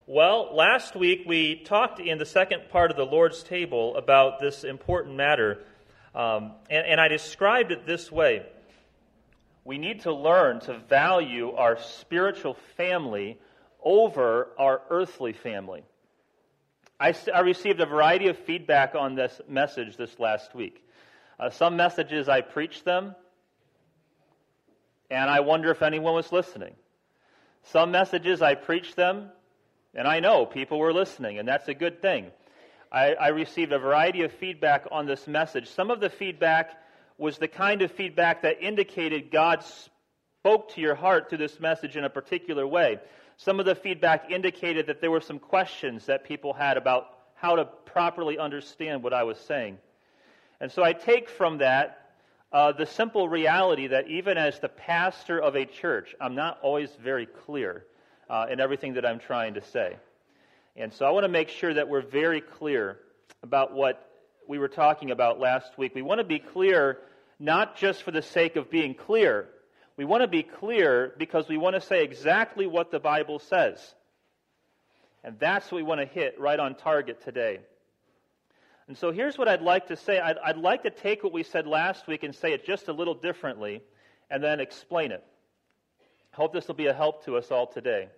Well, last week we talked in the second part of the Lord's table about this important matter, and I described it this way. We need to learn to value our spiritual family over our earthly family. I received a variety of feedback on this message this last week. Some messages I preached them, and I wonder if anyone was listening. Some messages I preached them, and I know people were listening, and that's a good thing. I received a variety of feedback on this message. Some of the feedback was the kind of feedback that indicated God spoke to your heart through this message in a particular way. Some of the feedback indicated that there were some questions that people had about how to properly understand what I was saying. And so I take from that the simple reality that even as the pastor of a church, I'm not always very clear in everything that I'm trying to say. And so I want to make sure that we're very clear about what we were talking about last week. We want to be clear not just for the sake of being clear. We want to be clear because we want to say exactly what the Bible says. And that's what we want to hit right on target today. And so here's what I'd like to say. I'd like to take what we said last week and say it just a little differently and then explain it. I hope this will be a help to us all today.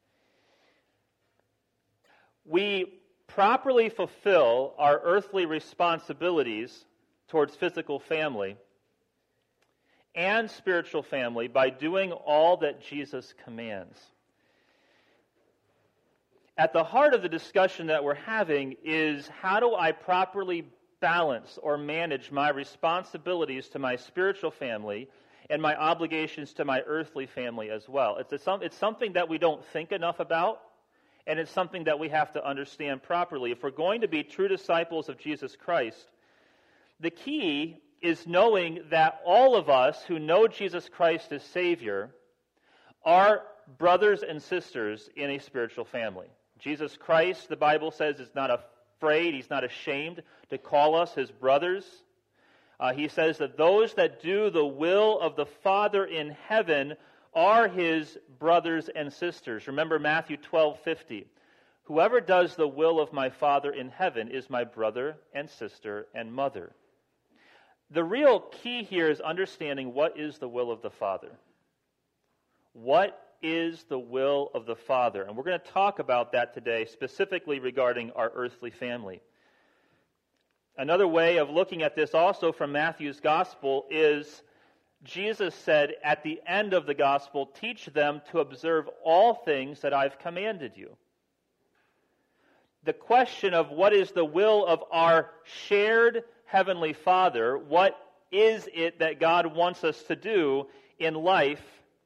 We properly fulfill our earthly responsibilities towards physical family and spiritual family by doing all that Jesus commands. At the heart of the discussion that we're having is how do I properly balance or manage my responsibilities to my spiritual family and my obligations to my earthly family as well. It's something that we don't think enough about, and it's something that we have to understand properly. If we're going to be true disciples of Jesus Christ, the key is knowing that all of us who know Jesus Christ as Savior are brothers and sisters in a spiritual family. Jesus Christ, the Bible says, is not afraid, He's not ashamed to call us His brothers. He says that those that do the will of the Father in heaven are His brothers and sisters. Remember Matthew 12:50. Whoever does the will of my Father in heaven is my brother and sister and mother. The real key here is understanding what is the will of the Father. What is the will of the Father? And we're going to talk about that today, specifically regarding our earthly family. Another way of looking at this also from Matthew's gospel is Jesus said at the end of the gospel, teach them to observe all things that I've commanded you. The question of what is the will of our shared Heavenly Father, what is it that God wants us to do in life?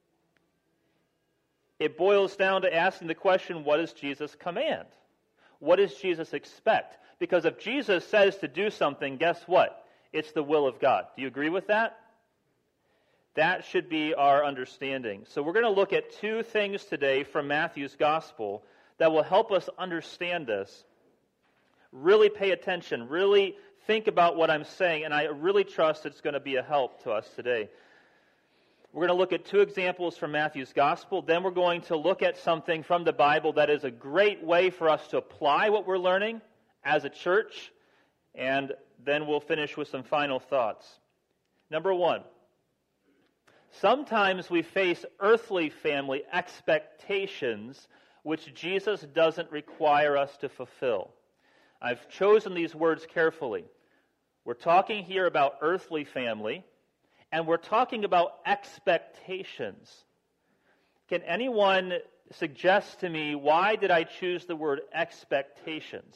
It boils down to asking the question, what does Jesus command? What does Jesus expect? Because if Jesus says to do something, guess what? It's the will of God. Do you agree with that? That should be our understanding. So we're going to look at two things today from Matthew's gospel that will help us understand this. Really pay attention. Really think about what I'm saying, and I really trust it's going to be a help to us today. We're going to look at two examples from Matthew's gospel. Then we're going to look at something from the Bible that is a great way for us to apply what we're learning as a church. And then we'll finish with some final thoughts. Number one, sometimes we face earthly family expectations which Jesus doesn't require us to fulfill. I've chosen these words carefully. We're talking here about earthly family, and we're talking about expectations. Can anyone suggest to me why did I choose the word expectations?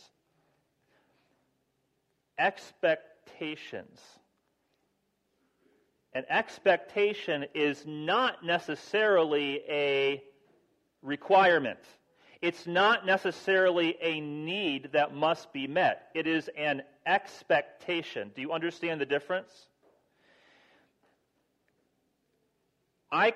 Expectations. An expectation is not necessarily a requirement. It's not necessarily a need that must be met. It is an expectation. Do you understand the difference? I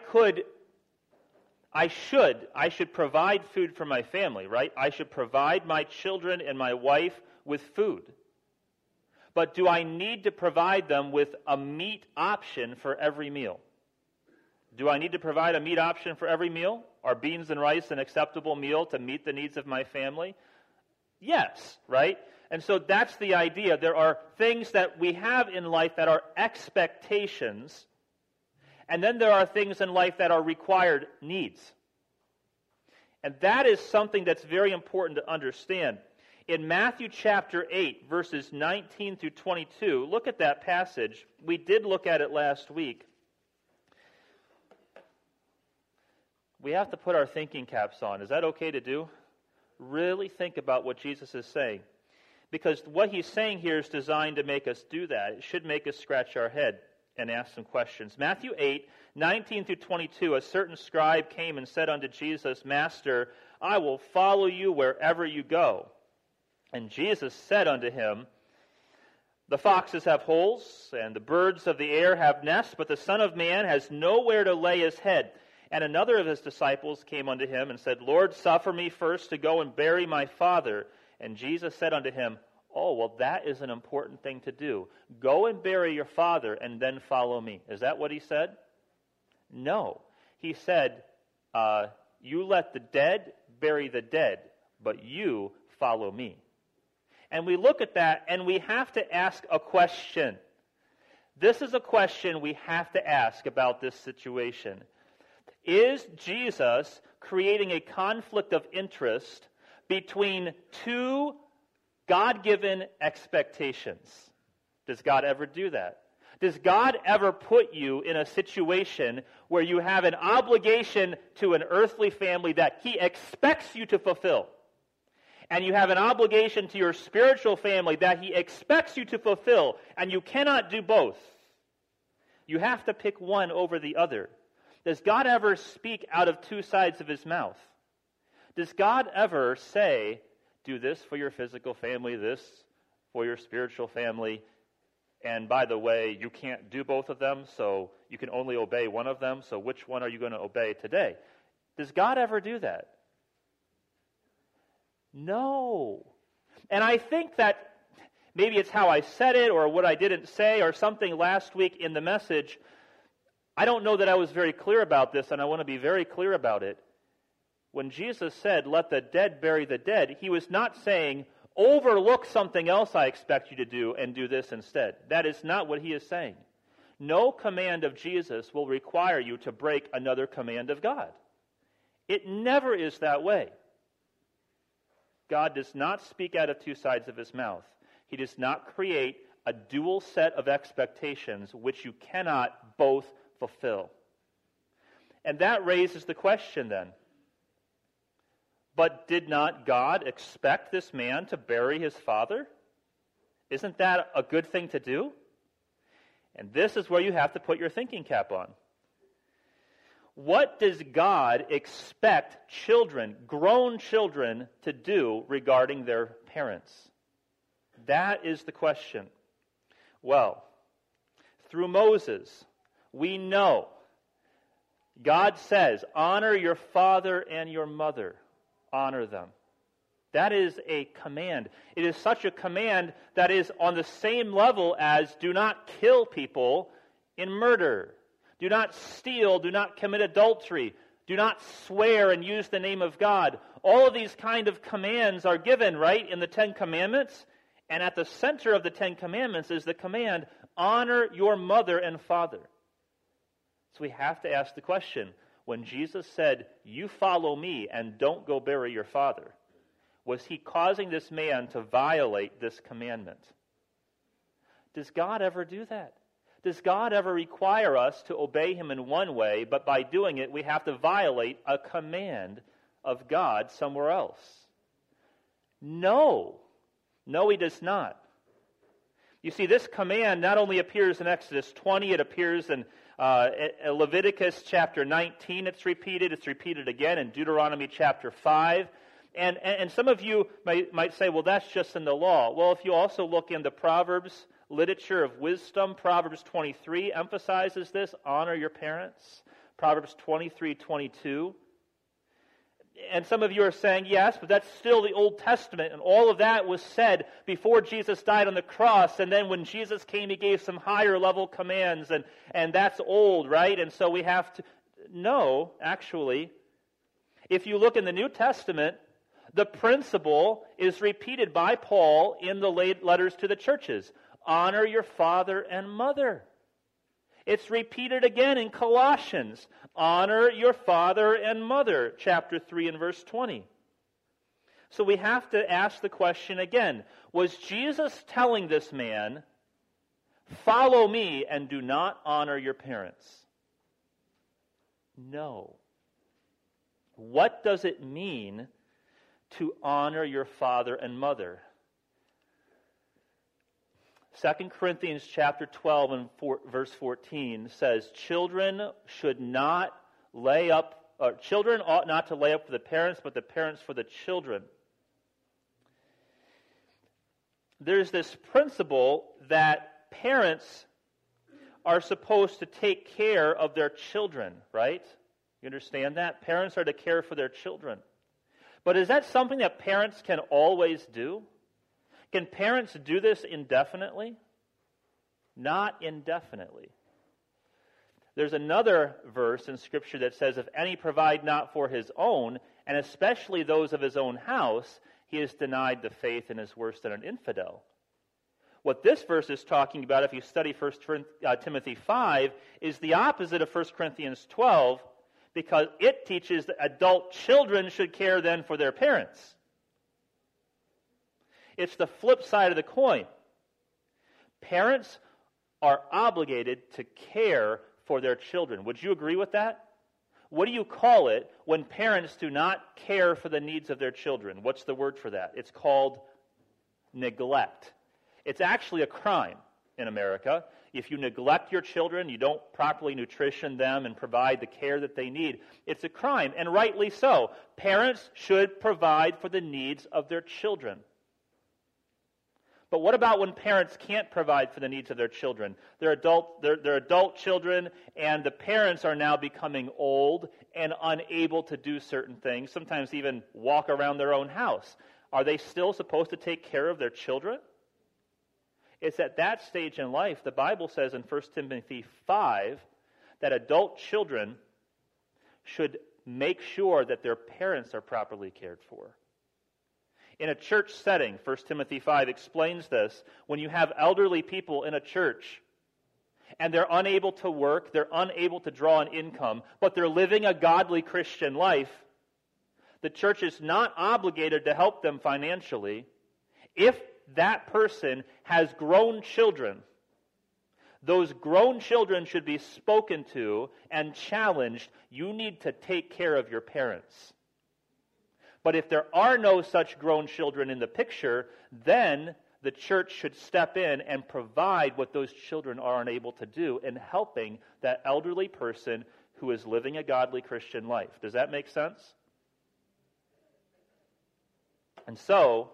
should provide food for my family, right? I should provide my children and my wife with food. But do I need to provide them with a meat option for every meal? Do I need to provide a meat option for every meal? Are beans and rice an acceptable meal to meet the needs of my family? Yes, right? And so that's the idea. There are things that we have in life that are expectations, and then there are things in life that are required needs. And that is something that's very important to understand. In Matthew chapter 8, verses 19 through 22, look at that passage. We did look at it last week. We have to put our thinking caps on. Is that okay to do? Really think about what Jesus is saying. Because what he's saying here is designed to make us do that. It should make us scratch our head and ask some questions. Matthew 8, 19 through 22, a certain scribe came and said unto Jesus, Master, I will follow you wherever you go. And Jesus said unto him, The foxes have holes, and the birds of the air have nests, but the Son of Man has nowhere to lay his head. And another of his disciples came unto him and said, Lord, suffer me first to go and bury my father. And Jesus said unto him, Oh, well, that is an important thing to do. Go and bury your father, and then follow me. Is that what he said? No. He said, You let the dead bury the dead, but you follow me. And we look at that, and we have to ask a question. This is a question we have to ask about this situation. Is Jesus creating a conflict of interest between two God-given expectations? Does God ever do that? Does God ever put you in a situation where you have an obligation to an earthly family that He expects you to fulfill, and you have an obligation to your spiritual family that He expects you to fulfill, and you cannot do both? You have to pick one over the other. Does God ever speak out of two sides of His mouth? Does God ever say, do this for your physical family, this for your spiritual family, and by the way, you can't do both of them, so you can only obey one of them, so which one are you going to obey today? Does God ever do that? No. And I think that maybe it's how I said it or what I didn't say or something last week in the message. I don't know that I was very clear about this, and I want to be very clear about it. When Jesus said, let the dead bury the dead, He was not saying, overlook something else I expect you to do and do this instead. That is not what He is saying. No command of Jesus will require you to break another command of God. It never is that way. God does not speak out of two sides of His mouth. He does not create a dual set of expectations which you cannot both fulfill. And that raises the question then, but did not God expect this man to bury his father? Isn't that a good thing to do? And this is where you have to put your thinking cap on. What does God expect children, grown children, to do regarding their parents? That is the question. Well, through Moses, we know God says, honor your father and your mother. Honor them. That is a command. It is such a command that is on the same level as do not kill people in murder. Do not steal. Do not commit adultery. Do not swear and use the name of God. All of these kind of commands are given, right, in the Ten Commandments. And at the center of the Ten Commandments is the command, honor your mother and father. So we have to ask the question, when Jesus said, you follow me and don't go bury your father, was He causing this man to violate this commandment? Does God ever do that? Does God ever require us to obey Him in one way, but by doing it we have to violate a command of God somewhere else? No. No, He does not. You see, this command not only appears in Exodus 20, it appears in Leviticus chapter 19, it's repeated again in Deuteronomy chapter 5. And some of you might say, well, that's just in the law. Well, if you also look in the Proverbs literature of wisdom, Proverbs 23 emphasizes this, honor your parents. Proverbs 23:22. And some of you are saying, yes, but that's still the Old Testament, and all of that was said before Jesus died on the cross, and then when Jesus came, He gave some higher level commands, and that's old, right? And so we have to... No, actually. If you look in the New Testament, the principle is repeated by Paul in the letters to the churches. Honor your father and mother. It's repeated again in Colossians. Honor your father and mother, chapter 3 and verse 20. So we have to ask the question again. Was Jesus telling this man, follow me and do not honor your parents? No. What does it mean to honor your father and mother? 2 Corinthians chapter 12 and verse 14 says, children ought not to lay up for the parents, but the parents for the children. There's this principle that parents are supposed to take care of their children, right? You understand that? Parents are to care for their children. But is that something that parents can always do? Can parents do this indefinitely? Not indefinitely. There's another verse in Scripture that says, if any provide not for his own, and especially those of his own house, he is denied the faith and is worse than an infidel. What this verse is talking about, if you study 1 Timothy 5, is the opposite of 1 Corinthians 12, because it teaches that adult children should care then for their parents. It's the flip side of the coin. Parents are obligated to care for their children. Would you agree with that? What do you call it when parents do not care for the needs of their children? What's the word for that? It's called neglect. It's actually a crime in America. If you neglect your children, you don't properly nutrition them and provide the care that they need, it's a crime, and rightly so. Parents should provide for the needs of their children. But what about when parents can't provide for the needs of their children? They're adult children, and the parents are now becoming old and unable to do certain things, sometimes even walk around their own house. Are they still supposed to take care of their children? It's at that stage in life, the Bible says in 1 Timothy 5, that adult children should make sure that their parents are properly cared for. In a church setting, 1 Timothy 5 explains this. When you have elderly people in a church and they're unable to work, they're unable to draw an income, but they're living a godly Christian life, the church is not obligated to help them financially if that person has grown children. Those grown children should be spoken to and challenged. You need to take care of your parents. But if there are no such grown children in the picture, then the church should step in and provide what those children are unable to do in helping that elderly person who is living a godly Christian life. Does that make sense? And so,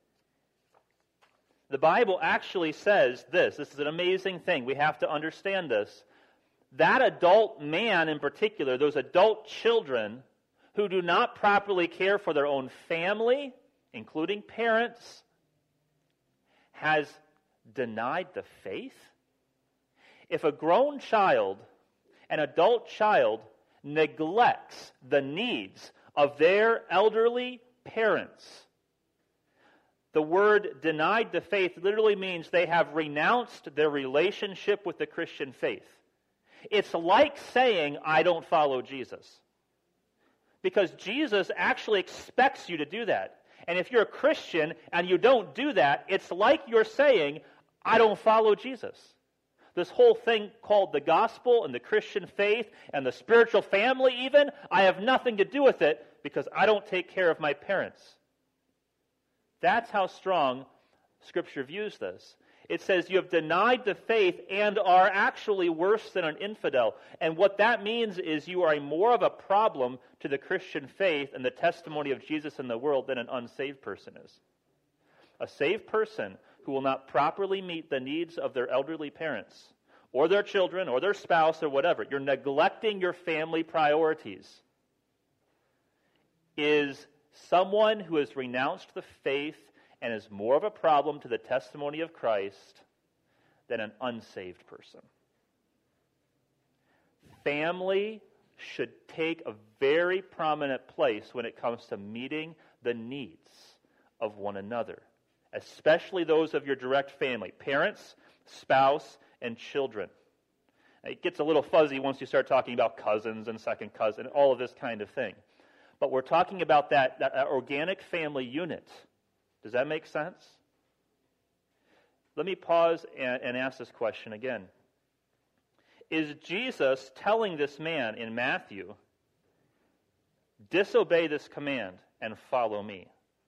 the Bible actually says this. This is an amazing thing. We have to understand this. That adult man in particular, those adult children who do not properly care for their own family, including parents, has denied the faith. If a grown child, an adult child, neglects the needs of their elderly parents, the word denied the faith literally means they have renounced their relationship with the Christian faith. It's like saying, I don't follow Jesus. Because Jesus actually expects you to do that. And if you're a Christian and you don't do that, it's like you're saying, I don't follow Jesus. This whole thing called the gospel and the Christian faith and the spiritual family even, I have nothing to do with it because I don't take care of my parents. That's how strong Scripture views this. It says you have denied the faith and are actually worse than an infidel. And what that means is you are more of a problem to the Christian faith and the testimony of Jesus in the world than an unsaved person is. A saved person who will not properly meet the needs of their elderly parents or their children or their spouse or whatever, you're neglecting your family priorities, is someone who has renounced the faith and is more of a problem to the testimony of Christ than an unsaved person. Family should take a very prominent place when it comes to meeting the needs of one another, especially those of your direct family, parents, spouse, and children. It gets a little fuzzy once you start talking about cousins and second cousin, all of this kind of thing. But we're talking about that organic family unit. Does that make sense? Let me pause and ask this question again. Is Jesus telling this man in Matthew, disobey this command and follow me?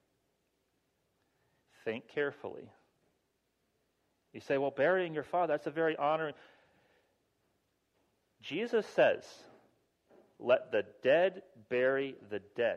Think carefully. You say, well, burying your father, that's a very honoring. Jesus says, let the dead bury the dead.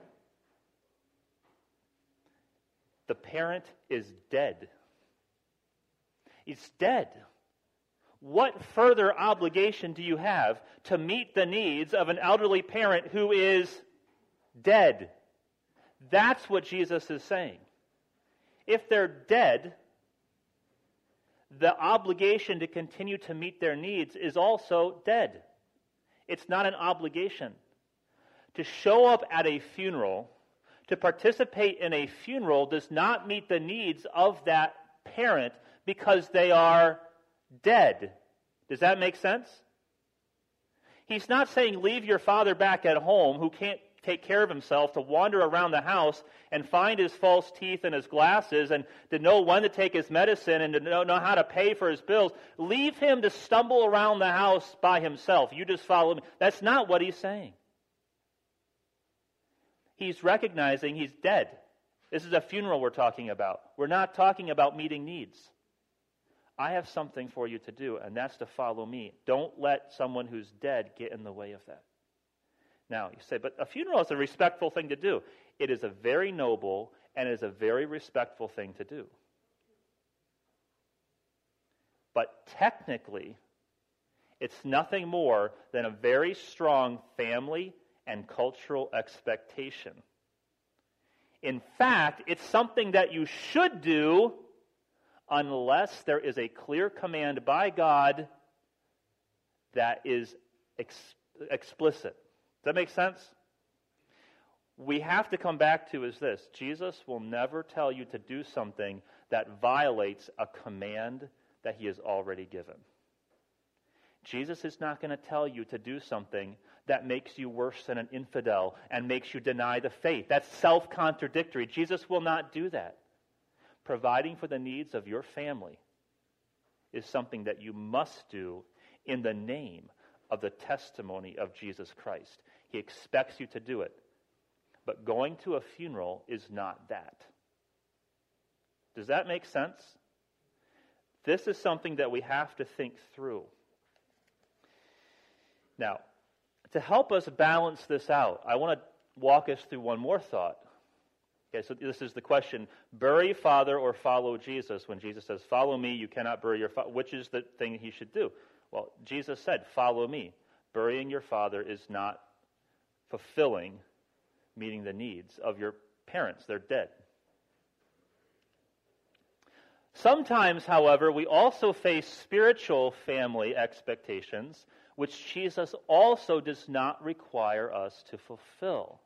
The parent is dead. He's dead. What further obligation do you have to meet the needs of an elderly parent who is dead? That's what Jesus is saying. If they're dead, the obligation to continue to meet their needs is also dead. It's not an obligation. To show up at a funeral, to participate in a funeral, does not meet the needs of that parent because they are dead. Does that make sense? He's not saying leave your father back at home who can't take care of himself to wander around the house and find his false teeth and his glasses and to know when to take his medicine and to know how to pay for his bills. Leave him to stumble around the house by himself. You just follow me. That's not what he's saying. He's recognizing he's dead. This is a funeral we're talking about. We're not talking about meeting needs. I have something for you to do, and that's to follow me. Don't let someone who's dead get in the way of that. Now, you say, but a funeral is a respectful thing to do. It is a very noble and it is a very respectful thing to do. But technically, it's nothing more than a very strong family and cultural expectation. In fact, it's something that you should do unless there is a clear command by God that is explicit. Does that make sense? We have to come back to is this. Jesus will never tell you to do something that violates a command that he has already given. Jesus is not going to tell you to do something that makes you worse than an infidel and makes you deny the faith. That's self-contradictory. Jesus will not do that. Providing for the needs of your family is something that you must do in the name of the testimony of Jesus Christ. He expects you to do it. But going to a funeral is not that. Does that make sense? This is something that we have to think through. Now, to help us balance this out, I want to walk us through one more thought. Okay, so this is the question, bury father or follow Jesus? When Jesus says, follow me, you cannot bury your father. Which is the thing he should do? Well, Jesus said, follow me. Burying your father is not fulfilling meeting the needs of your parents. They're dead. Sometimes, however, we also face spiritual family expectations, which Jesus also does not require us to fulfill.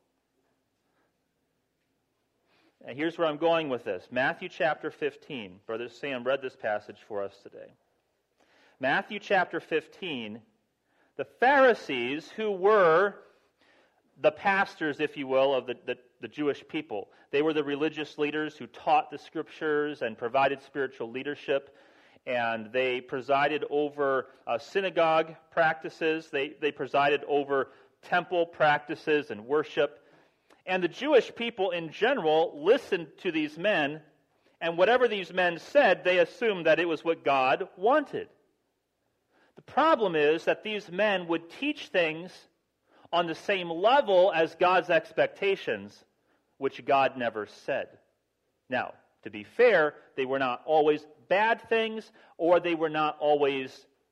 And here's where I'm going with this. Matthew chapter 15. Brother Sam read this passage for us today. Matthew chapter 15, the Pharisees, who were the pastors, if you will, of the Jewish people. They were the religious leaders who taught the Scriptures and provided spiritual leadership. And they presided over synagogue practices. They presided over temple practices and worship. And the Jewish people in general listened to these men, and whatever these men said, they assumed that it was what God wanted. The problem is that these men would teach things on the same level as God's expectations, which God never said. Now, to be fair, they were not always bad things, or they were not always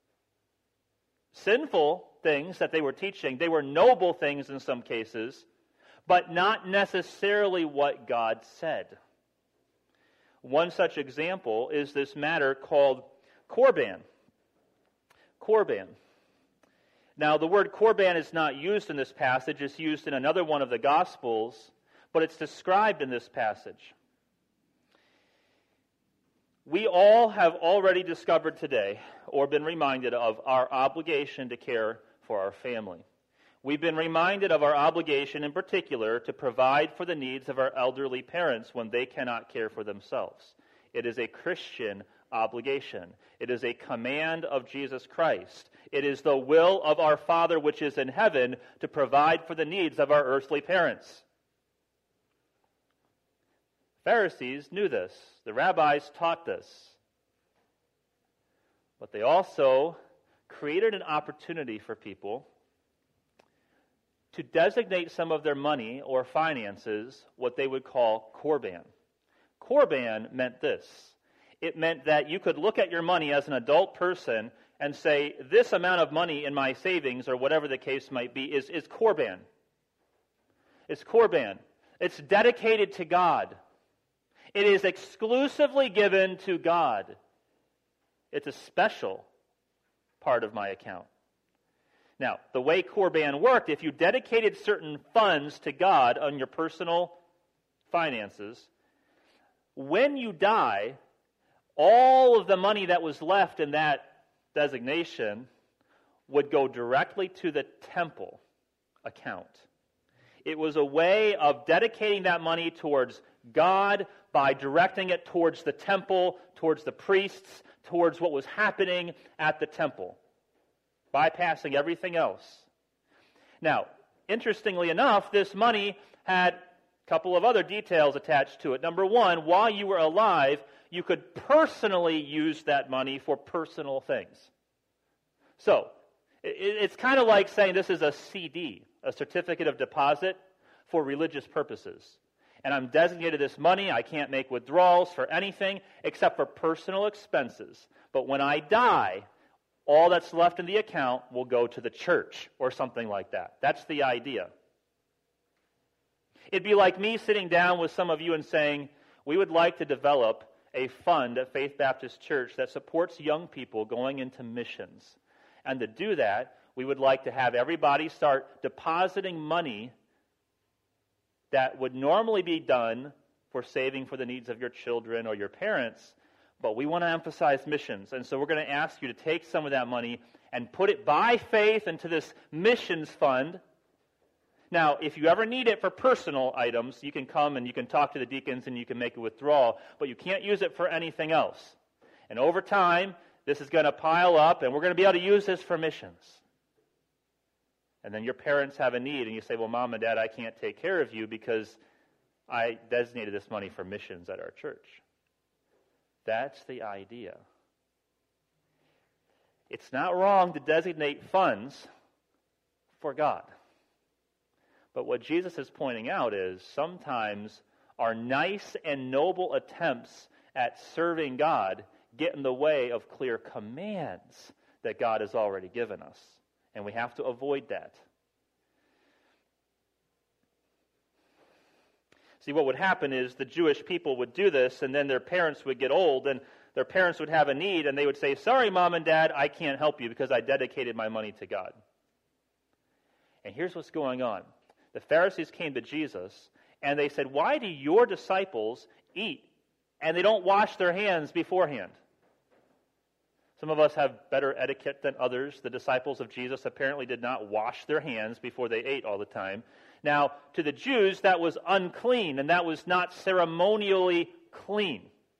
sinful things that they were teaching. They were noble things in some cases, but not necessarily what God said. One such example is this matter called Korban. Korban. Now, the word korban is not used in this passage. It's used in another one of the Gospels, but it's described in this passage. We all have already discovered today, or been reminded of, our obligation to care for our family. We've been reminded of our obligation in particular to provide for the needs of our elderly parents when they cannot care for themselves. It is a Christian obligation. It is a command of Jesus Christ. It is the will of our Father which is in heaven to provide for the needs of our earthly parents. Pharisees knew this. The rabbis taught this. But they also created an opportunity for people to designate some of their money or finances what they would call korban. Korban meant this. It meant that you could look at your money as an adult person and say, this amount of money in my savings, or whatever the case might be, is korban. It's korban. It's dedicated to God. It is exclusively given to God. It's a special part of my account. Now, the way korban worked, if you dedicated certain funds to God on your personal finances, when you die, all of the money that was left in that designation would go directly to the temple account. It was a way of dedicating that money towards God by directing it towards the temple, towards the priests, towards what was happening at the temple, bypassing everything else. Now, interestingly enough, this money had a couple of other details attached to it. Number one, while you were alive, you could personally use that money for personal things. So, it's kind of like saying this is a CD, a certificate of deposit for religious purposes. And I'm designated this money. I can't make withdrawals for anything except for personal expenses. But when I die, all that's left in the account will go to the church or something like that. That's the idea. It'd be like me sitting down with some of you and saying, we would like to develop a fund at Faith Baptist Church that supports young people going into missions. And to do that, we would like to have everybody start depositing money that would normally be done for saving for the needs of your children or your parents, but we want to emphasize missions. And so we're going to ask you to take some of that money and put it by faith into this missions fund. Now, if you ever need it for personal items, you can come and you can talk to the deacons and you can make a withdrawal, but you can't use it for anything else. And over time, this is going to pile up, and we're going to be able to use this for missions. And then your parents have a need, and you say, well, Mom and Dad, I can't take care of you because I designated this money for missions at our church. That's the idea. It's not wrong to designate funds for God. But what Jesus is pointing out is sometimes our nice and noble attempts at serving God get in the way of clear commands that God has already given us. And we have to avoid that. See, what would happen is the Jewish people would do this, and then their parents would get old, and their parents would have a need, and they would say, sorry, Mom and Dad, I can't help you because I dedicated my money to God. And here's what's going on. The Pharisees came to Jesus, and they said, why do your disciples eat, and they don't wash their hands beforehand? Some of us have better etiquette than others. The disciples of Jesus apparently did not wash their hands before they ate all the time. Now, to the Jews, that was unclean, and that was not ceremonially clean.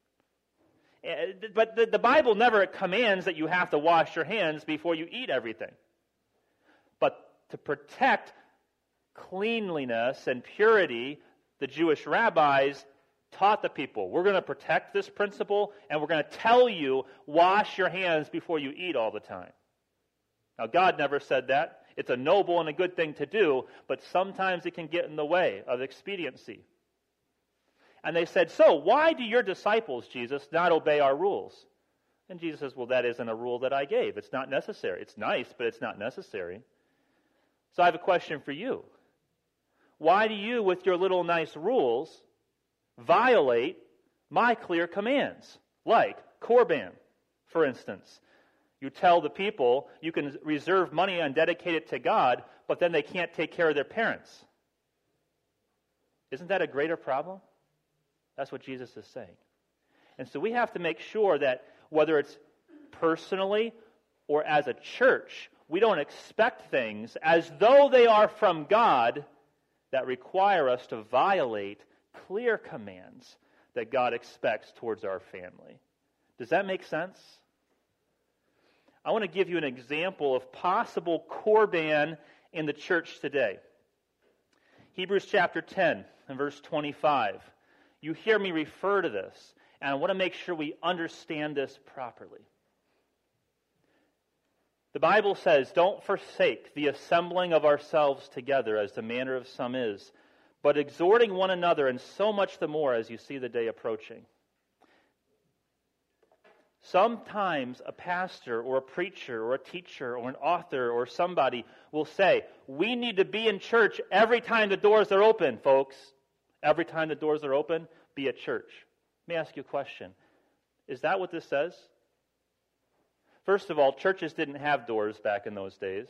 But the Bible never commands that you have to wash your hands before you eat everything. But to protect cleanliness and purity, the Jewish rabbis taught the people, we're going to protect this principle, and we're going to tell you, wash your hands before you eat all the time. Now, God never said that. It's a noble and a good thing to do, but sometimes it can get in the way of expediency. And they said, so why do your disciples, Jesus, not obey our rules? And Jesus says, well, that isn't a rule that I gave. It's not necessary. It's nice, but it's not necessary. So I have a question for you. Why do you, with your little nice rules, violate my clear commands, like korban, for instance? You tell the people you can reserve money and dedicate it to God, but then they can't take care of their parents. Isn't that a greater problem? That's what Jesus is saying. And so we have to make sure that whether it's personally or as a church, we don't expect things as though they are from God that require us to violate clear commands that God expects towards our family. Does that make sense? I want to give you an example of possible korban in the church today. Hebrews chapter 10 and verse 25. You hear me refer to this, and I want to make sure we understand this properly. The Bible says, don't forsake the assembling of ourselves together as the manner of some is, but exhorting one another, and so much the more as you see the day approaching. Sometimes a pastor or a preacher or a teacher or an author or somebody will say, we need to be in church every time the doors are open, folks. Every time the doors are open, be at church. Let me ask you a question. Is that what this says? First of all, churches didn't have doors back in those days.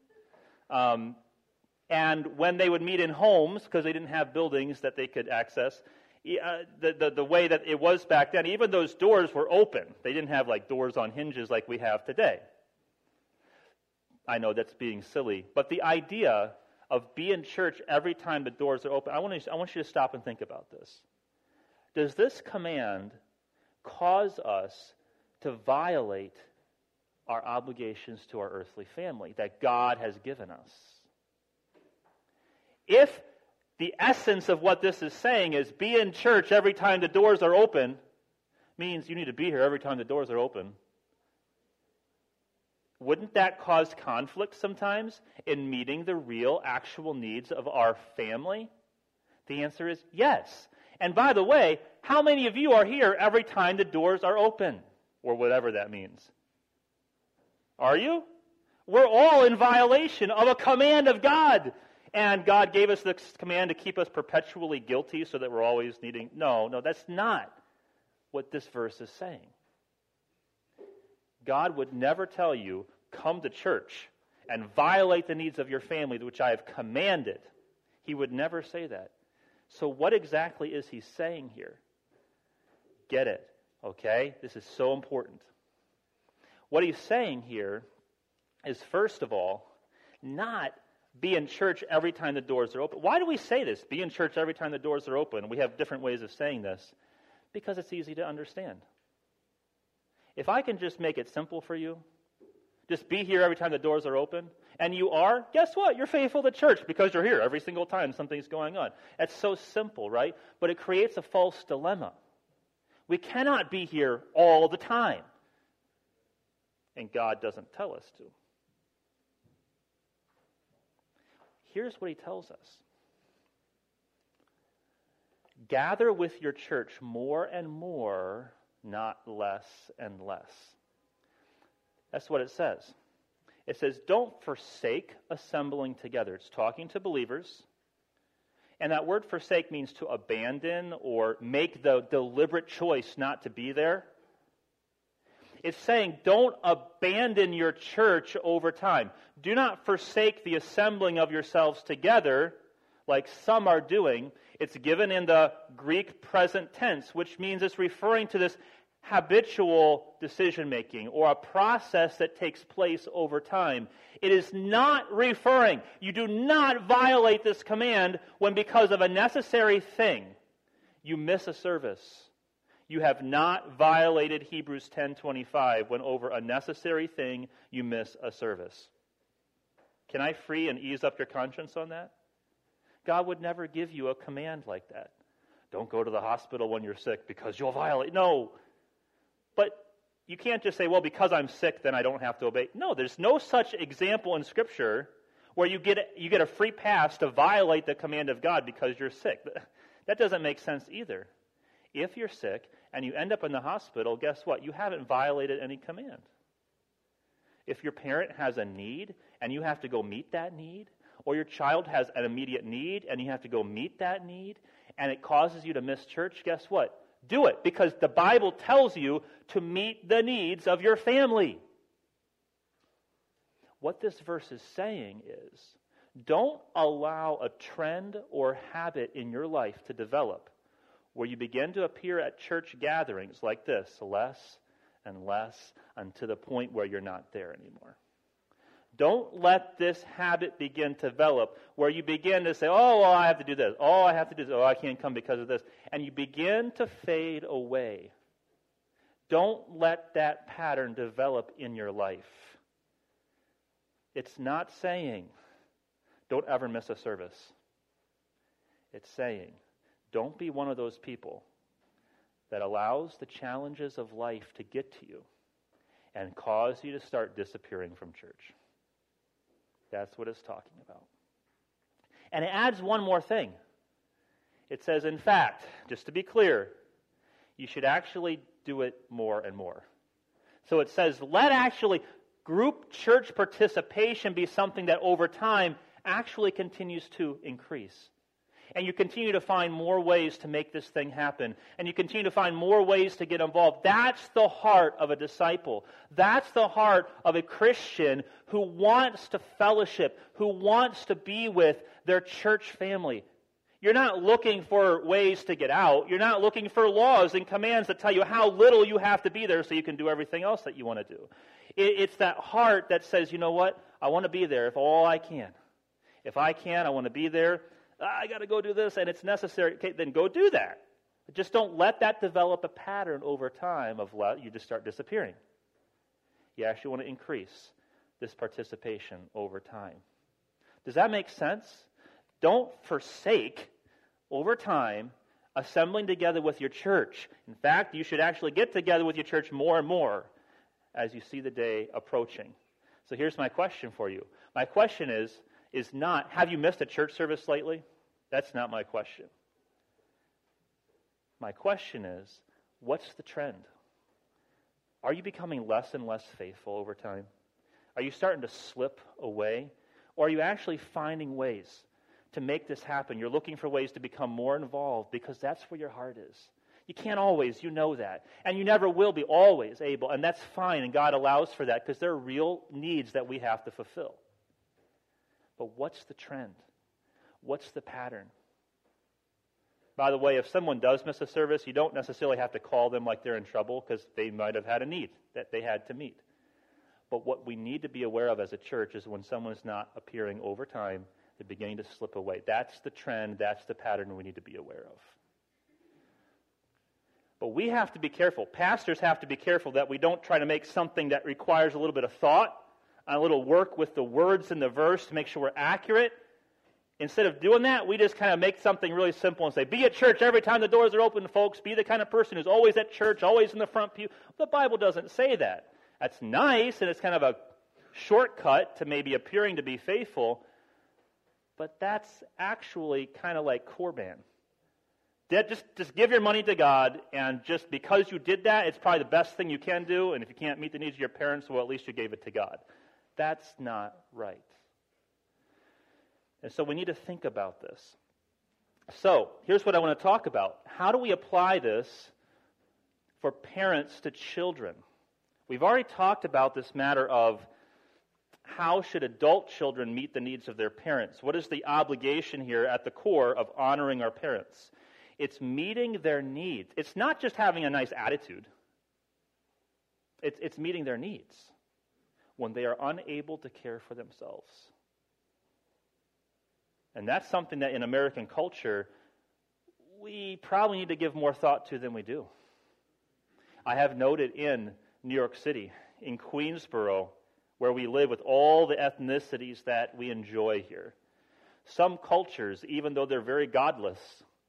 And when they would meet in homes, because they didn't have buildings that they could access, the way that it was back then, even those doors were open. They didn't have like doors on hinges like we have today. I know that's being silly, but the idea of being in church every time the doors are open, I want you to stop and think about this. Does this command cause us to violate our obligations to our earthly family that God has given us? If the essence of what this is saying is be in church every time the doors are open, means you need to be here every time the doors are open, wouldn't that cause conflict sometimes in meeting the real, actual needs of our family? The answer is yes. And by the way, how many of you are here every time the doors are open? Or whatever that means. Are you? We're all in violation of a command of God. And God gave us this command to keep us perpetually guilty so that we're always needing... No, that's not what this verse is saying. God would never tell you, come to church and violate the needs of your family, which I have commanded. He would never say that. So what exactly is he saying here? Get it, okay? This is so important. What he's saying here is, first of all, not be in church every time the doors are open. Why do we say this? Be in church every time the doors are open. We have different ways of saying this. Because it's easy to understand. If I can just make it simple for you, just be here every time the doors are open, and you are, guess what? You're faithful to church because you're here every single time something's going on. It's so simple, right? But it creates a false dilemma. We cannot be here all the time. And God doesn't tell us to. Here's what he tells us. Gather with your church more and more, not less and less. That's what it says. It says, don't forsake assembling together. It's talking to believers. And that word forsake means to abandon or make the deliberate choice not to be there. It's saying don't abandon your church over time. Do not forsake the assembling of yourselves together like some are doing. It's given in the Greek present tense, which means it's referring to this habitual decision-making or a process that takes place over time. It is not referring, you do not violate this command when because of a necessary thing you miss a service. You have not violated Hebrews 10:25 when over a necessary thing you miss a service. Can I free and ease up your conscience on that? God would never give you a command like that. Don't go to the hospital when you're sick because you'll violate. No. But you can't just say, well, because I'm sick, then I don't have to obey. No, there's no such example in Scripture where you get a free pass to violate the command of God because you're sick. That doesn't make sense either. If you're sick and you end up in the hospital, guess what? You haven't violated any command. If your parent has a need and you have to go meet that need, or your child has an immediate need and you have to go meet that need, and it causes you to miss church, guess what? Do it, because the Bible tells you to meet the needs of your family. What this verse is saying is, don't allow a trend or habit in your life to develop where you begin to appear at church gatherings like this, less and less, and to the point where you're not there anymore. Don't let this habit begin to develop where you begin to say, oh, well, I have to do this. Oh, I have to do this. Oh, I can't come because of this. And you begin to fade away. Don't let that pattern develop in your life. It's not saying, don't ever miss a service. It's saying, don't be one of those people that allows the challenges of life to get to you and cause you to start disappearing from church. That's what it's talking about. And it adds one more thing. It says, in fact, just to be clear, you should actually do it more and more. So it says, let actually group church participation be something that over time actually continues to increase. And you continue to find more ways to make this thing happen. And you continue to find more ways to get involved. That's the heart of a disciple. That's the heart of a Christian who wants to fellowship, who wants to be with their church family. You're not looking for ways to get out. You're not looking for laws and commands that tell you how little you have to be there so you can do everything else that you want to do. It's that heart that says, you know what? I want to be there if all I can. If I can, I want to be there. I got to go do this, and it's necessary. Okay, then go do that. Just don't let that develop a pattern over time of you just start disappearing. You actually want to increase this participation over time. Does that make sense? Don't forsake, over time, assembling together with your church. In fact, you should actually get together with your church more and more as you see the day approaching. So here's my question for you. My question is not, have you missed a church service lately? That's not my question. My question is, what's the trend? Are you becoming less and less faithful over time? Are you starting to slip away? Or are you actually finding ways to make this happen? You're looking for ways to become more involved because that's where your heart is. You can't always, you know that. And you never will be always able, and that's fine, and God allows for that because there are real needs that we have to fulfill. But what's the trend? What's the pattern? By the way, if someone does miss a service, you don't necessarily have to call them like they're in trouble because they might have had a need that they had to meet. But what we need to be aware of as a church is when someone's not appearing over time, they're beginning to slip away. That's the trend, that's the pattern we need to be aware of. But we have to be careful. Pastors have to be careful that we don't try to make something that requires a little bit of thought, a little work with the words in the verse to make sure we're accurate. Instead of doing that, we just kind of make something really simple and say, be at church every time the doors are open, folks. Be the kind of person who's always at church, always in the front pew. The Bible doesn't say that. That's nice, and it's kind of a shortcut to maybe appearing to be faithful, but that's actually kind of like Corban. Just give your money to God, and just because you did that, it's probably the best thing you can do, and if you can't meet the needs of your parents, well, at least you gave it to God. That's not right. And so we need to think about this. So, here's what I want to talk about. How do we apply this for parents to children? We've already talked about this matter of how should adult children meet the needs of their parents? What is the obligation here at the core of honoring our parents? It's meeting their needs. It's not just having a nice attitude. It's meeting their needs when they are unable to care for themselves. And that's something that in American culture, we probably need to give more thought to than we do. I have noted in New York City, in Queensboro, where we live with all the ethnicities that we enjoy here. Some cultures, even though they're very godless,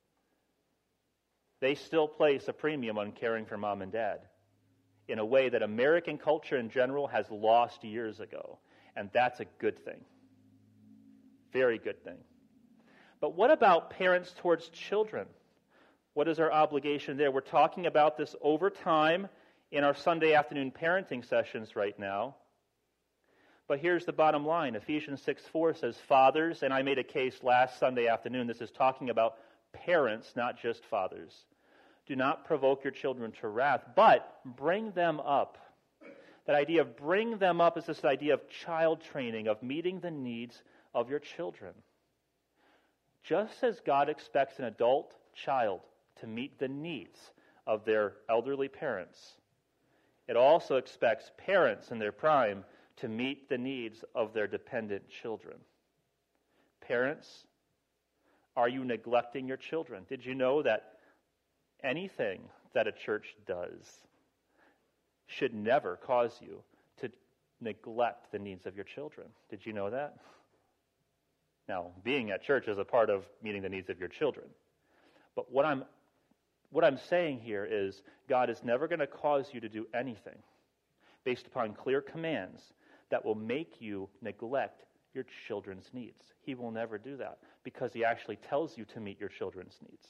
they still place a premium on caring for mom and dad in a way that American culture in general has lost years ago. And that's a good thing. Very good thing. But what about parents towards children? What is our obligation there? We're talking about this over time in our Sunday afternoon parenting sessions right now. But here's the bottom line. Ephesians 6:4 says, fathers, and I made a case last Sunday afternoon, this is talking about parents, not just fathers. Do not provoke your children to wrath, but bring them up. That idea of bring them up is this idea of child training, of meeting the needs of your children. Just as God expects an adult child to meet the needs of their elderly parents, it also expects parents in their prime to meet the needs of their dependent children. Parents, are you neglecting your children? Did you know that anything that a church does should never cause you to neglect the needs of your children? Did you know that? Now, being at church is a part of meeting the needs of your children. But what I'm saying here is God is never going to cause you to do anything based upon clear commands that will make you neglect your children's needs. He will never do that because he actually tells you to meet your children's needs.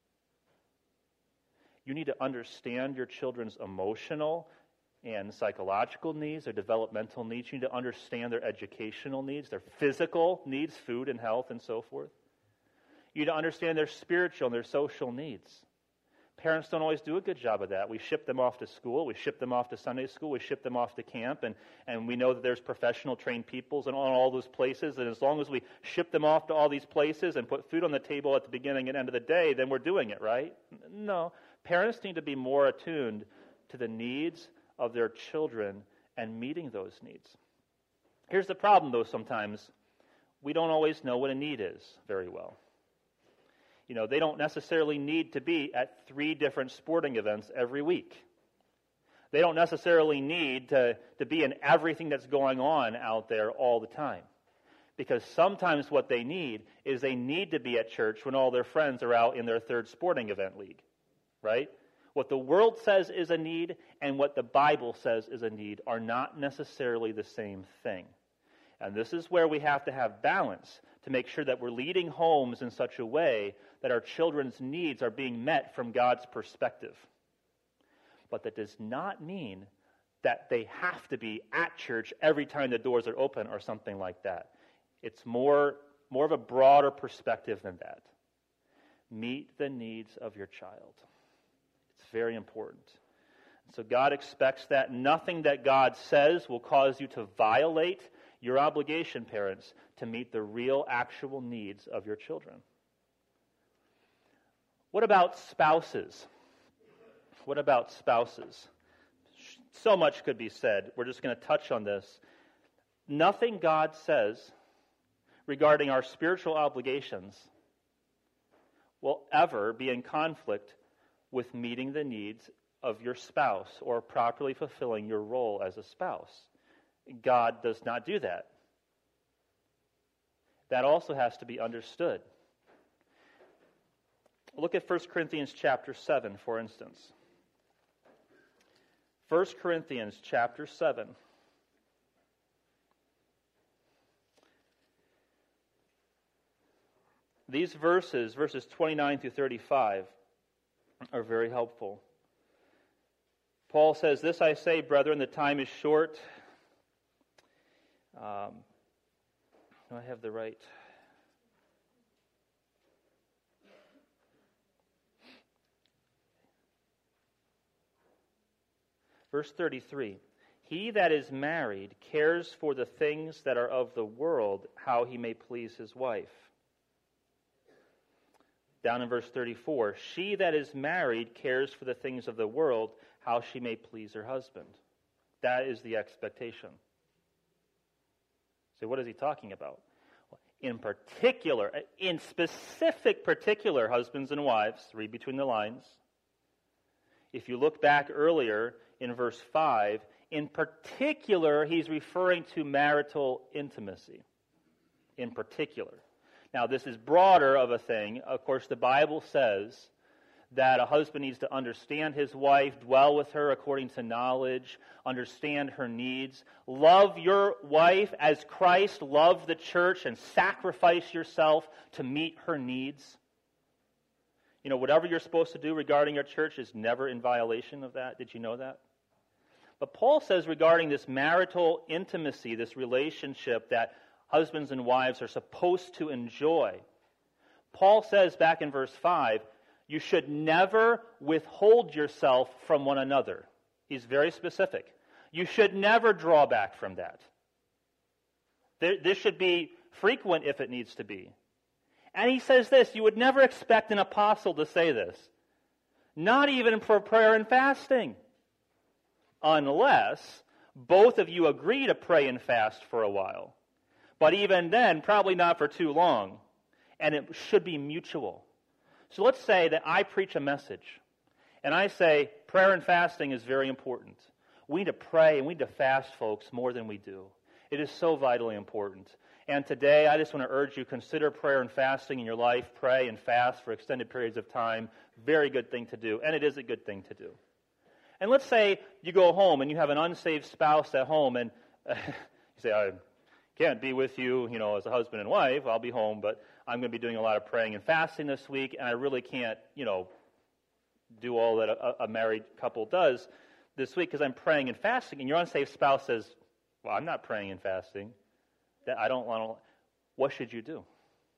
You need to understand your children's emotional and psychological needs, their developmental needs. You need to understand their educational needs, their physical needs, food and health and so forth. You need to understand their spiritual and their social needs. Parents don't always do a good job of that. We ship them off to school, we ship them off to Sunday school, we ship them off to camp, and we know that there's professional trained peoples in all those places, and as long as we ship them off to all these places and put food on the table at the beginning and end of the day, then we're doing it, right? No. Parents need to be more attuned to the needs of their children and meeting those needs. Here's the problem, though, sometimes. We don't always know what a need is very well. You know, they don't necessarily need to be at 3 different sporting events every week. They don't necessarily need to be in everything that's going on out there all the time. Because sometimes what they need is they need to be at church when all their friends are out in their 3rd sporting event league. Right? What the world says is a need and what the Bible says is a need are not necessarily the same thing. And this is where we have to have balance to make sure that we're leading homes in such a way that our children's needs are being met from God's perspective. But that does not mean that they have to be at church every time the doors are open or something like that. It's more of a broader perspective than that. Meet the needs of your child. It's very important. So God expects that nothing that God says will cause you to violate your obligation, parents, to meet the real, actual needs of your children. What about spouses? What about spouses? So much could be said. We're just going to touch on this. Nothing God says regarding our spiritual obligations will ever be in conflict with meeting the needs of your spouse or properly fulfilling your role as a spouse. God does not do that. That also has to be understood. Look at 1 Corinthians chapter 7, for instance. 1 Corinthians chapter 7. These verses 29 through 35, are very helpful. Paul says, "This I say, brethren, the time is short." Do I have the right? Verse 33, "He that is married cares for the things that are of the world, how he may please his wife." Down in verse 34, "She that is married cares for the things of the world, how she may please her husband." That is the expectation. So what is he talking about? In specific particular, husbands and wives, read between the lines. If you look back earlier in verse 5, in particular, he's referring to marital intimacy. In particular. Now, this is broader of a thing. Of course, the Bible says that a husband needs to understand his wife, dwell with her according to knowledge, understand her needs. Love your wife as Christ loved the church and sacrifice yourself to meet her needs. You know, whatever you're supposed to do regarding your church is never in violation of that. Did you know that? But Paul says regarding this marital intimacy, this relationship that husbands and wives are supposed to enjoy, Paul says back in verse 5, you should never withhold yourself from one another. He's very specific. You should never draw back from that. This should be frequent if it needs to be. And he says this, you would never expect an apostle to say this. Not even for prayer and fasting. Unless both of you agree to pray and fast for a while. But even then, probably not for too long. And it should be mutual. So let's say that I preach a message. And I say, prayer and fasting is very important. We need to pray and we need to fast, folks, more than we do. It is so vitally important. And today, I just want to urge you, consider prayer and fasting in your life. Pray and fast for extended periods of time. Very good thing to do. And it is a good thing to do. And let's say you go home and you have an unsaved spouse at home. And you say, I can't be with you, as a husband and wife. I'll be home, but I'm going to be doing a lot of praying and fasting this week. And I really can't, do all that a married couple does this week because I'm praying and fasting. And your unsaved spouse says, well, I'm not praying and fasting. I don't want to. What should you do?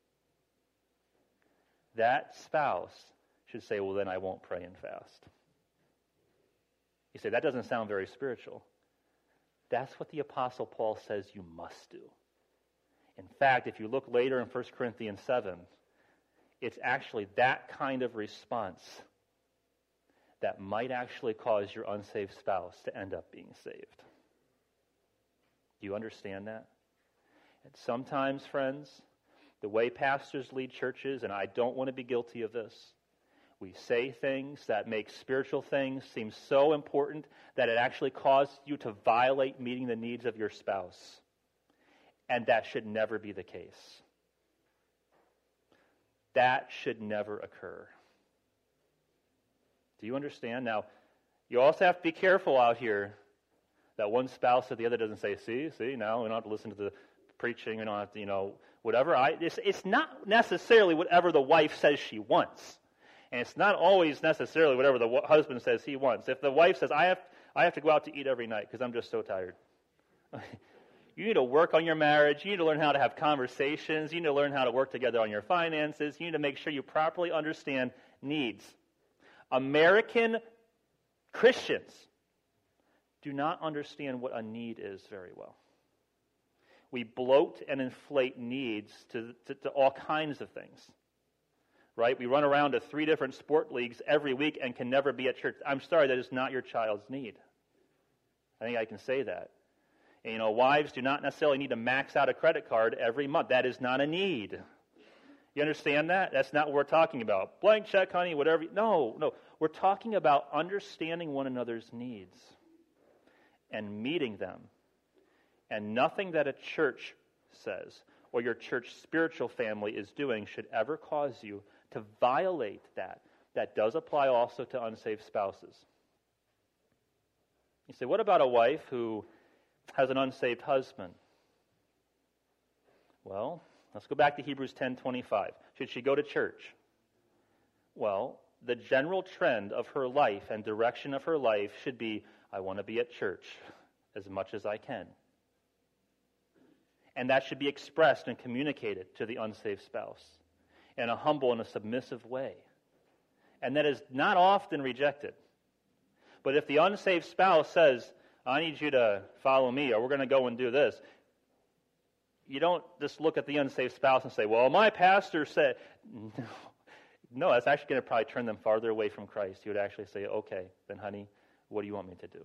That spouse should say, well, then I won't pray and fast. You say, that doesn't sound very spiritual. That's what the Apostle Paul says you must do. In fact, if you look later in 1 Corinthians 7, it's actually that kind of response that might actually cause your unsaved spouse to end up being saved. Do you understand that? And sometimes, friends, the way pastors lead churches, and I don't want to be guilty of this, we say things that make spiritual things seem so important that it actually causes you to violate meeting the needs of your spouse. And that should never be the case. That should never occur. Do you understand? Now, you also have to be careful out here that one spouse or the other doesn't say, see, now we don't have to listen to the preaching, we don't have to, whatever. It's not necessarily whatever the wife says she wants. And it's not always necessarily whatever the husband says he wants. If the wife says, I have to go out to eat every night because I'm just so tired. You need to work on your marriage. You need to learn how to have conversations. You need to learn how to work together on your finances. You need to make sure you properly understand needs. American Christians do not understand what a need is very well. We bloat and inflate needs to all kinds of things. Right? We run around to 3 different sport leagues every week and can never be at church. I'm sorry, that is not your child's need. I think I can say that. And, wives do not necessarily need to max out a credit card every month. That is not a need. You understand that? That's not what we're talking about. Blank check, honey, whatever. No. We're talking about understanding one another's needs and meeting them. And nothing that a church says or your church spiritual family is doing should ever cause you to violate that. That does apply also to unsaved spouses. You say, what about a wife who has an unsaved husband? Well, let's go back to Hebrews 10:25. Should she go to church? Well, the general trend of her life and direction of her life should be, I want to be at church as much as I can. And that should be expressed and communicated to the unsaved spouse in a humble and a submissive way. And that is not often rejected. But if the unsaved spouse says, I need you to follow me, or we're going to go and do this, you don't just look at the unsaved spouse and say, well, my pastor said. No, that's actually going to probably turn them farther away from Christ. You would actually say, okay, then honey, what do you want me to do?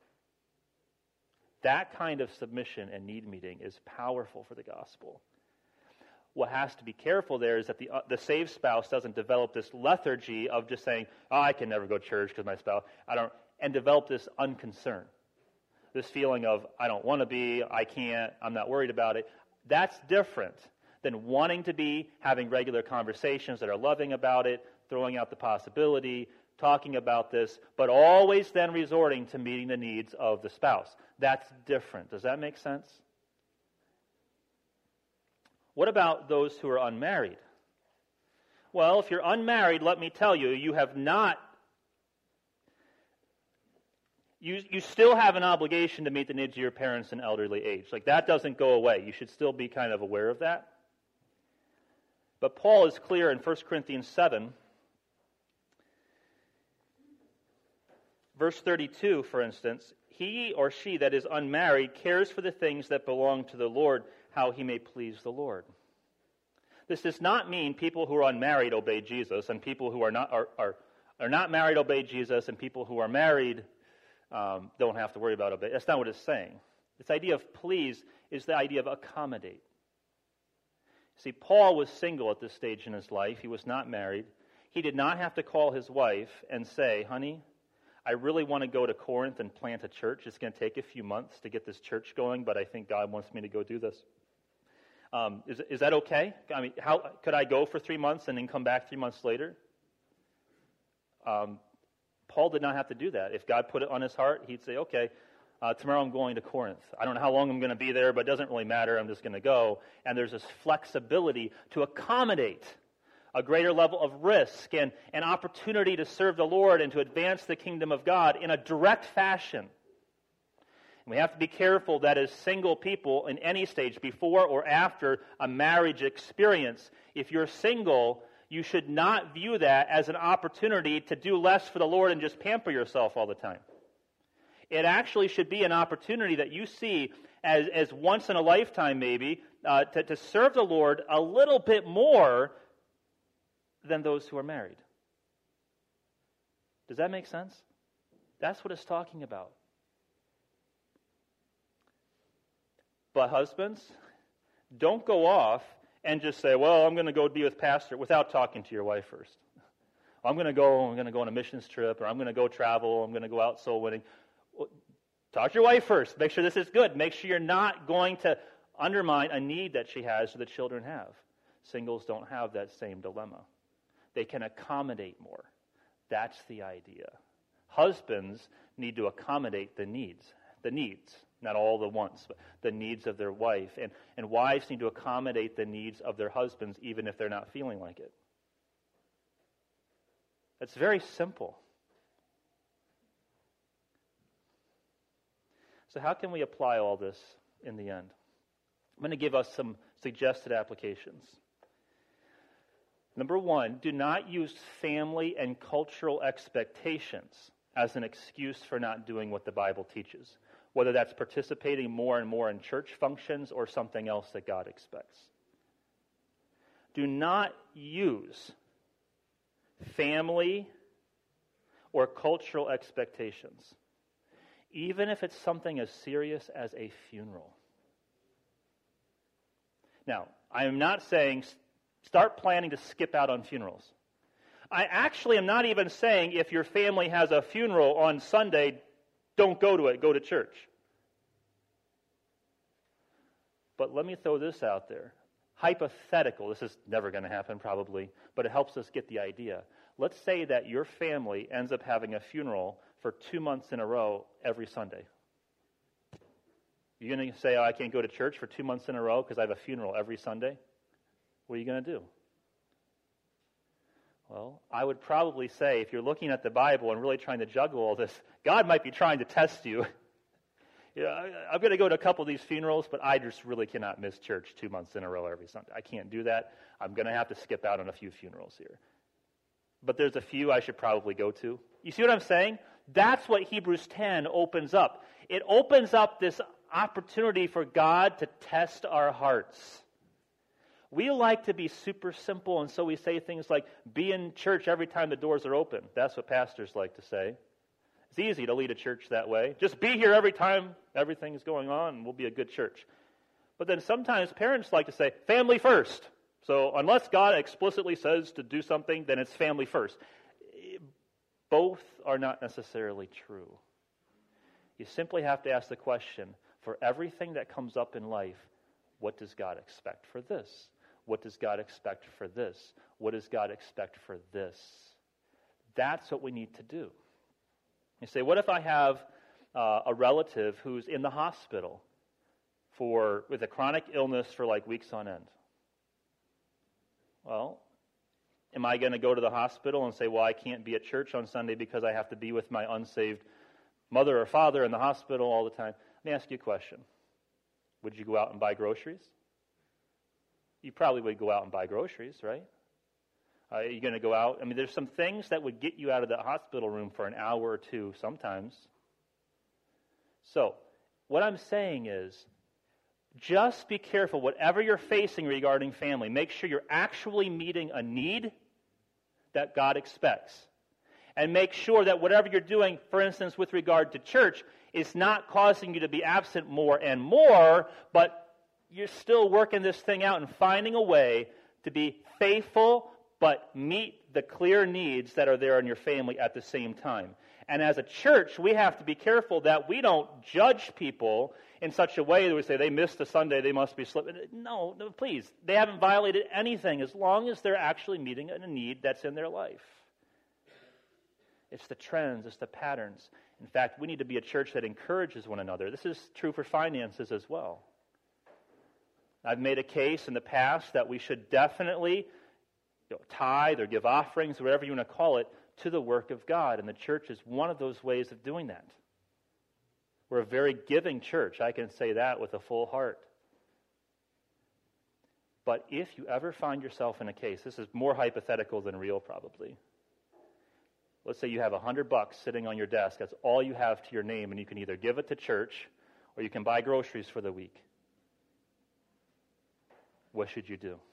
That kind of submission and need meeting is powerful for the gospel. What has to be careful there is that the saved spouse doesn't develop this lethargy of just saying, I can never go to church because my spouse, and develop this unconcern. This feeling of, I don't want to be, I can't, I'm not worried about it. That's different than wanting to be, having regular conversations that are loving about it, throwing out the possibility, talking about this, but always then resorting to meeting the needs of the spouse. That's different. Does that make sense? What about those who are unmarried? Well, if you're unmarried, let me tell you, you have not. You still have an obligation to meet the needs of your parents in elderly age. Like, that doesn't go away. You should still be kind of aware of that. But Paul is clear in 1 Corinthians 7 Verse 32, for instance, he or she that is unmarried cares for the things that belong to the Lord, how he may please the Lord. This does not mean people who are unmarried obey Jesus, and people who are not married obey Jesus, and people who are married don't have to worry about obey. That's not what it's saying. This idea of please is the idea of accommodate. See, Paul was single at this stage in his life. He was not married. He did not have to call his wife and say, honey, I really want to go to Corinth and plant a church. It's going to take a few months to get this church going, but I think God wants me to go do this. Is that okay? I mean, how could I go for 3 months and then come back 3 months later? Paul did not have to do that. If God put it on his heart, he'd say, okay, tomorrow I'm going to Corinth. I don't know how long I'm going to be there, but it doesn't really matter. I'm just going to go. And there's this flexibility to accommodate a greater level of risk and an opportunity to serve the Lord and to advance the kingdom of God in a direct fashion. And we have to be careful that as single people in any stage, before or after a marriage experience, if you're single, you should not view that as an opportunity to do less for the Lord and just pamper yourself all the time. It actually should be an opportunity that you see as once in a lifetime maybe to serve the Lord a little bit more than those who are married. Does that make sense? That's what it's talking about. But husbands, don't go off and just say, well, I'm going to go be with pastor without talking to your wife first. I'm going to go on a missions trip, or I'm going to go travel, I'm going to go out soul winning. Well, talk to your wife first. Make sure this is good. Make sure you're not going to undermine a need that she has or the children have. Singles don't have that same dilemma. They can accommodate more. That's the idea. Husbands need to accommodate the needs, not all the wants, but the needs of their wife. And wives need to accommodate the needs of their husbands even if they're not feeling like it. It's very simple. So how can we apply all this in the end? I'm going to give us some suggested applications. Number one, do not use family and cultural expectations as an excuse for not doing what the Bible teaches, whether that's participating more and more in church functions or something else that God expects. Do not use family or cultural expectations, even if it's something as serious as a funeral. Now, I am not saying start planning to skip out on funerals. I actually am not even saying if your family has a funeral on Sunday, don't go to it, go to church. But let me throw this out there. Hypothetical, this is never going to happen probably, but it helps us get the idea. Let's say that your family ends up having a funeral for 2 months in a row every Sunday. You're going to say, oh, I can't go to church for 2 months in a row because I have a funeral every Sunday? What are you going to do? Well, I would probably say if you're looking at the Bible and really trying to juggle all this, God might be trying to test you. I'm going to go to a couple of these funerals, but I just really cannot miss church 2 months in a row every Sunday. I can't do that. I'm going to have to skip out on a few funerals here. But there's a few I should probably go to. You see what I'm saying? That's what Hebrews 10 opens up. It opens up this opportunity for God to test our hearts. We like to be super simple, and so we say things like, be in church every time the doors are open. That's what pastors like to say. It's easy to lead a church that way. Just be here every time everything's going on, and we'll be a good church. But then sometimes parents like to say, family first. So unless God explicitly says to do something, then it's family first. Both are not necessarily true. You simply have to ask the question, for everything that comes up in life, what does God expect for this? What does God expect for this? What does God expect for this? That's what we need to do. You say, what if I have a relative who's in the hospital with a chronic illness for like weeks on end? Well, am I going to go to the hospital and say, well, I can't be at church on Sunday because I have to be with my unsaved mother or father in the hospital all the time? Let me ask you a question. Would you go out and buy groceries? You probably would go out and buy groceries, right? Are you going to go out? I mean, there's some things that would get you out of the hospital room for an hour or two sometimes. So, what I'm saying is, just be careful. Whatever you're facing regarding family, make sure you're actually meeting a need that God expects. And make sure that whatever you're doing, for instance, with regard to church, is not causing you to be absent more and more, but you're still working this thing out and finding a way to be faithful, but meet the clear needs that are there in your family at the same time. And as a church, we have to be careful that we don't judge people in such a way that we say, they missed a Sunday, they must be slipping. No, please. They haven't violated anything as long as they're actually meeting a need that's in their life. It's the trends, it's the patterns. In fact, we need to be a church that encourages one another. This is true for finances as well. I've made a case in the past that we should definitely tithe or give offerings, whatever you want to call it, to the work of God. And the church is one of those ways of doing that. We're a very giving church. I can say that with a full heart. But if you ever find yourself in a case, this is more hypothetical than real probably. Let's say you have $100 sitting on your desk. That's all you have to your name, and you can either give it to church or you can buy groceries for the week. What should you do?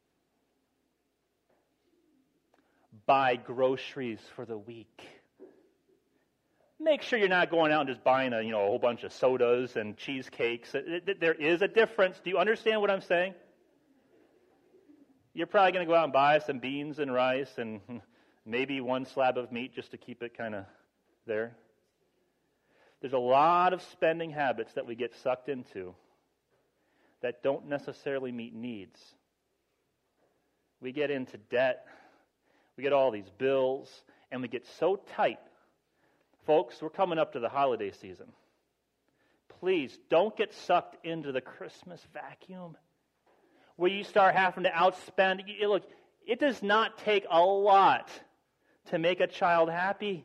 Buy groceries for the week. Make sure you're not going out and just buying a whole bunch of sodas and cheesecakes. There is a difference. Do you understand what I'm saying? You're probably going to go out and buy some beans and rice and maybe one slab of meat just to keep it kind of there. There's a lot of spending habits that we get sucked into that don't necessarily meet needs. We get into debt. We get all these bills, and we get so tight. Folks, we're coming up to the holiday season. Please don't get sucked into the Christmas vacuum where you start having to outspend. Look, it does not take a lot to make a child happy.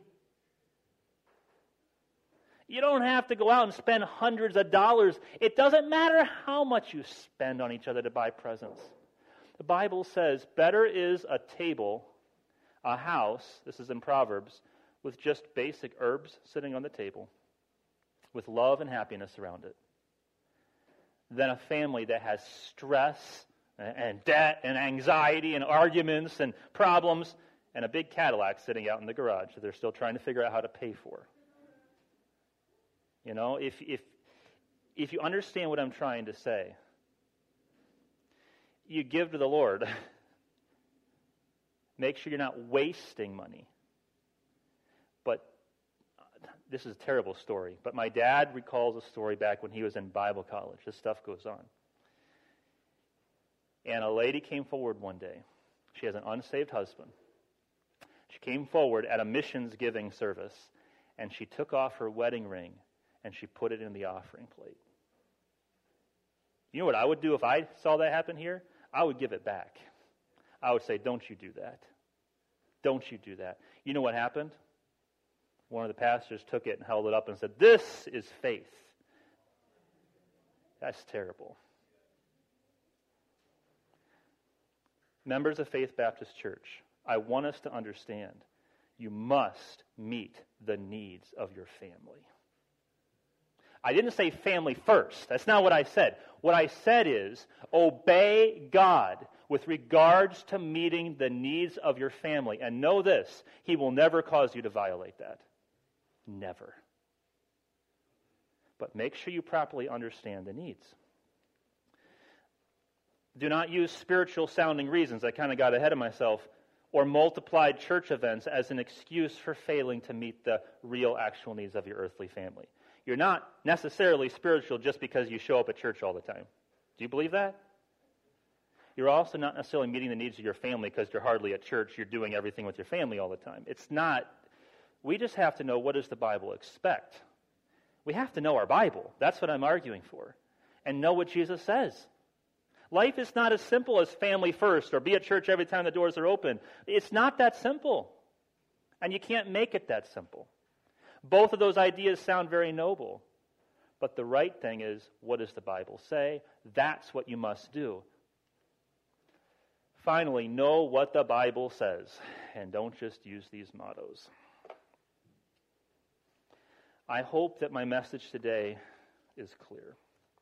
You don't have to go out and spend hundreds of dollars. It doesn't matter how much you spend on each other to buy presents. The Bible says, better is a table, a house, this is in Proverbs, with just basic herbs sitting on the table, with love and happiness around it, than a family that has stress and debt and anxiety and arguments and problems and a big Cadillac sitting out in the garage that they're still trying to figure out how to pay for. If you understand what I'm trying to say, you give to the Lord. Make sure you're not wasting money. But this is a terrible story. But my dad recalls a story back when he was in Bible college. This stuff goes on. And a lady came forward one day. She has an unsaved husband. She came forward at a missions giving service, and she took off her wedding ring, and she put it in the offering plate. You know what I would do if I saw that happen here? I would give it back. I would say, don't you do that. Don't you do that. You know what happened? One of the pastors took it and held it up and said, this is faith. That's terrible. Members of Faith Baptist Church, I want us to understand you must meet the needs of your family. I didn't say family first. That's not what I said. What I said is obey God with regards to meeting the needs of your family. And know this, He will never cause you to violate that. Never. But make sure you properly understand the needs. Do not use spiritual sounding reasons. I kind of got ahead of myself. Or multiplied church events as an excuse for failing to meet the real actual needs of your earthly family. You're not necessarily spiritual just because you show up at church all the time. Do you believe that? You're also not necessarily meeting the needs of your family because you're hardly at church. You're doing everything with your family all the time. It's not. We just have to know, what does the Bible expect? We have to know our Bible. That's what I'm arguing for. And know what Jesus says. Life is not as simple as family first or be at church every time the doors are open. It's not that simple. And you can't make it that simple. Both of those ideas sound very noble. But the right thing is, what does the Bible say? That's what you must do. Finally, know what the Bible says, and don't just use these mottos. I hope that my message today is clear.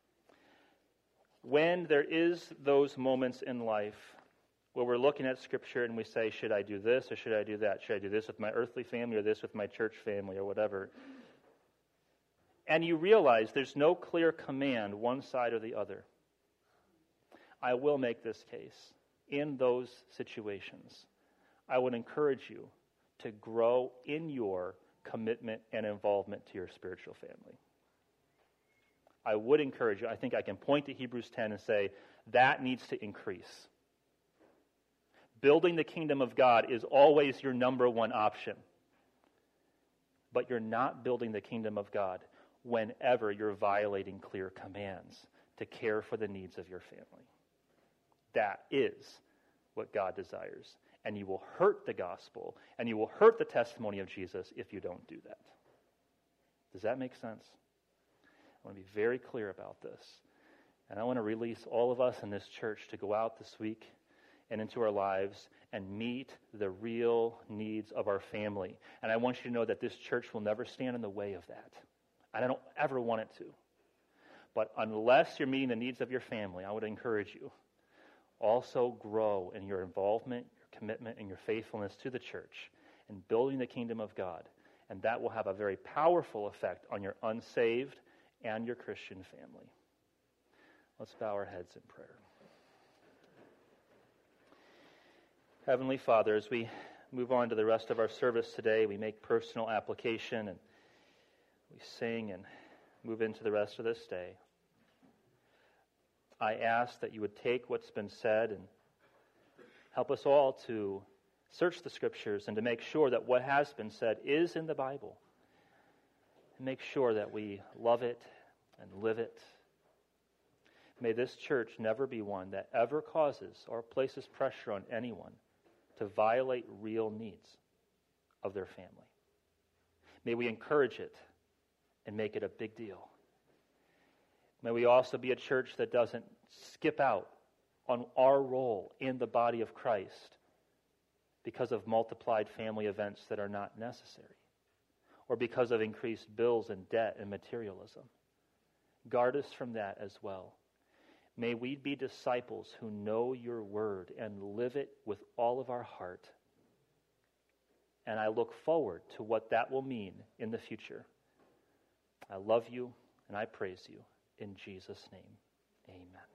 When there is those moments in life where we're looking at Scripture and we say, should I do this or should I do that? Should I do this with my earthly family or this with my church family or whatever? And you realize there's no clear command one side or the other. I will make this case. In those situations, I would encourage you to grow in your commitment and involvement to your spiritual family. I would encourage you. I think I can point to Hebrews 10 and say that needs to increase. Building the kingdom of God is always your number one option. But you're not building the kingdom of God whenever you're violating clear commands to care for the needs of your family. That is what God desires. And you will hurt the gospel, and you will hurt the testimony of Jesus if you don't do that. Does that make sense? I want to be very clear about this. And I want to release all of us in this church to go out this week and into our lives and meet the real needs of our family. And I want you to know that this church will never stand in the way of that. I don't ever want it to. But unless you're meeting the needs of your family, I would encourage you, also grow in your involvement, your commitment, and your faithfulness to the church and building the kingdom of God. And that will have a very powerful effect on your unsaved and your Christian family. Let's bow our heads in prayer. Heavenly Father, as we move on to the rest of our service today, we make personal application and we sing and move into the rest of this day. I ask that you would take what's been said and help us all to search the Scriptures and to make sure that what has been said is in the Bible. And make sure that we love it and live it. May this church never be one that ever causes or places pressure on anyone to violate real needs of their family. May we encourage it and make it a big deal. May we also be a church that doesn't skip out on our role in the body of Christ because of multiplied family events that are not necessary, or because of increased bills and debt and materialism. Guard us from that as well. May we be disciples who know your word and live it with all of our heart. And I look forward to what that will mean in the future. I love you and I praise you. In Jesus' name, amen.